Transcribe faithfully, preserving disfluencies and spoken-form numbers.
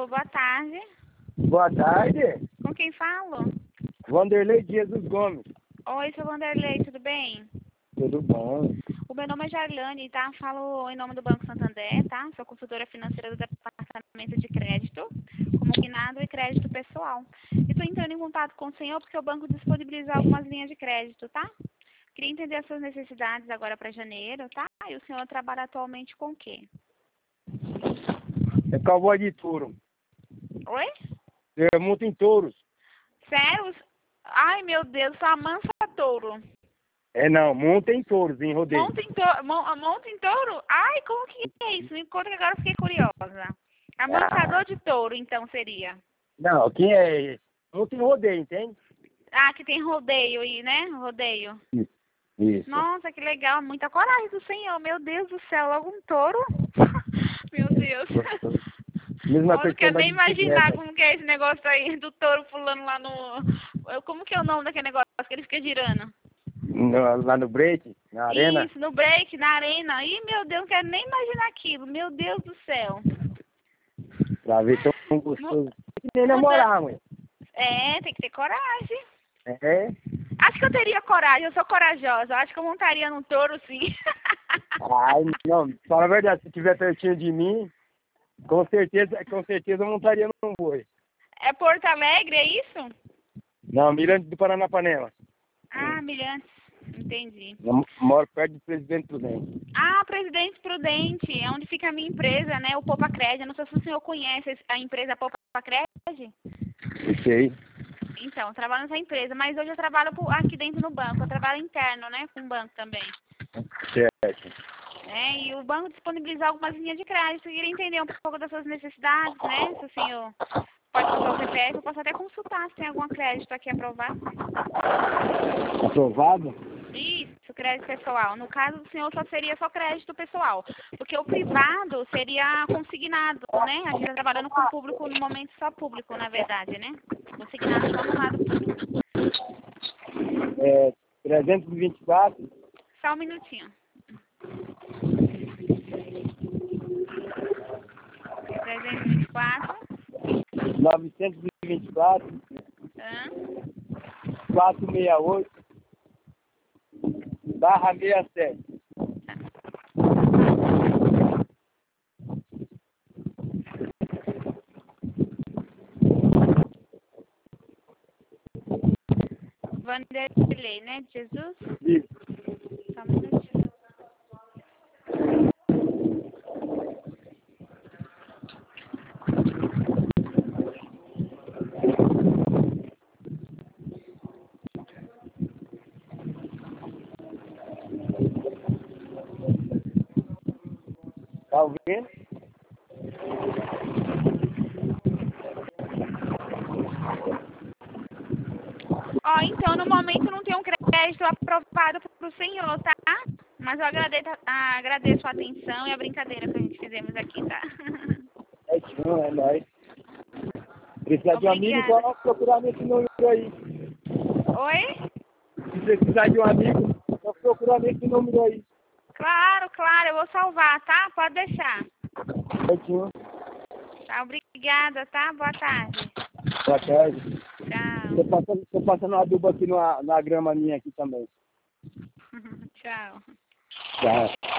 Alô, boa tarde. Boa tarde. Com quem falo? Wanderlei Dias dos Gomes. Oi, seu Wanderlei, tudo bem? Tudo bom? O meu nome é Jarlane, tá? Falo em nome do Banco Santander, tá? Sou consultora financeira do Departamento de Crédito, como combinado e crédito pessoal. E estou entrando em contato com o senhor porque o banco disponibiliza algumas linhas de crédito, tá? Queria entender as suas necessidades agora para janeiro, tá? E o senhor trabalha atualmente com o quê? É cowboy de touro. Oi? Eu monto em touros. Sério? Ai, meu Deus, sou a mansa touro. É não, monta em touros, em rodeio. Monta em, touro, monta em touro? Ai, como que é isso? Me conta que agora eu fiquei curiosa. Amansador de touro, então, seria? Não, quem é? Monta em rodeio, entende? Ah, que tem rodeio aí, né? Rodeio. Isso. Isso. Nossa, que legal. Muita coragem do senhor. Meu Deus do céu, logo um touro? Meu Deus. Mesma Eu não coisa que quero andar nem de imaginar bicicleta. como que é esse negócio aí do touro pulando lá no... Como que é o nome daquele negócio que ele fica girando? No, lá no break, na arena. Isso, no break, na arena. Ih, meu Deus, não quero nem imaginar aquilo. Meu Deus do céu. Pra ver tão gostoso. Tem que nem namorar, mãe. É, tem que ter coragem. É? Acho que eu teria coragem, eu sou corajosa. Acho que eu montaria num touro, sim. Ai, não, fala a verdade, se estiver pertinho de mim, com certeza, com certeza eu montaria num boi. É Porto Alegre, é isso? Não, Mirante do Paranapanema. Ah, Mirantes, entendi. Eu moro perto do Presidente Prudente. Ah, Presidente Prudente, é onde fica a minha empresa, né? O Poupa Crédito. Não sei se o senhor conhece a empresa Poupa Crédito. Sei. Então, eu trabalho nessa empresa, mas hoje eu trabalho por- aqui dentro no banco. Eu trabalho interno, né? Com o banco também. Certo. É, e o banco disponibiliza algumas linhas de crédito. Eu queria entender um pouco das suas necessidades, né? Se o senhor pode passar o C P F, eu posso até consultar se tem algum crédito aqui aprovado. Aprovado? Isso, crédito pessoal. No caso do senhor, só seria só crédito pessoal. Porque o privado seria consignado, né? A gente está trabalhando com o público no momento só público, na verdade, né? Consignado só no lado público. É, trezentos e vinte e quatro. Só um minutinho. trezentos e vinte e quatro. novecentos e vinte e quatro. Hã? quatrocentos e sessenta e oito. Barra sessenta e sete. Vanderlei, né? Jesus? Isso. Só um minutinho. Tá ouvindo? Ó, então, no momento não tem um crédito aprovado para o senhor, tá? Mas eu agradeço, a- agradeço a atenção e a brincadeira que a gente fizemos aqui, tá? É tchau, é nóis. Precisar de um amigo, Obrigada. só procurar nesse número aí. Oi? Se precisar de um amigo, só procurar nesse número aí. Claro, claro, eu vou salvar, tá? Pode deixar. É tchau. Tá, obrigada, tá? Boa tarde. Boa tarde. Tchau. Tô passando, tô passando adubo aqui na, na grama minha aqui também. Tchau. Tchau.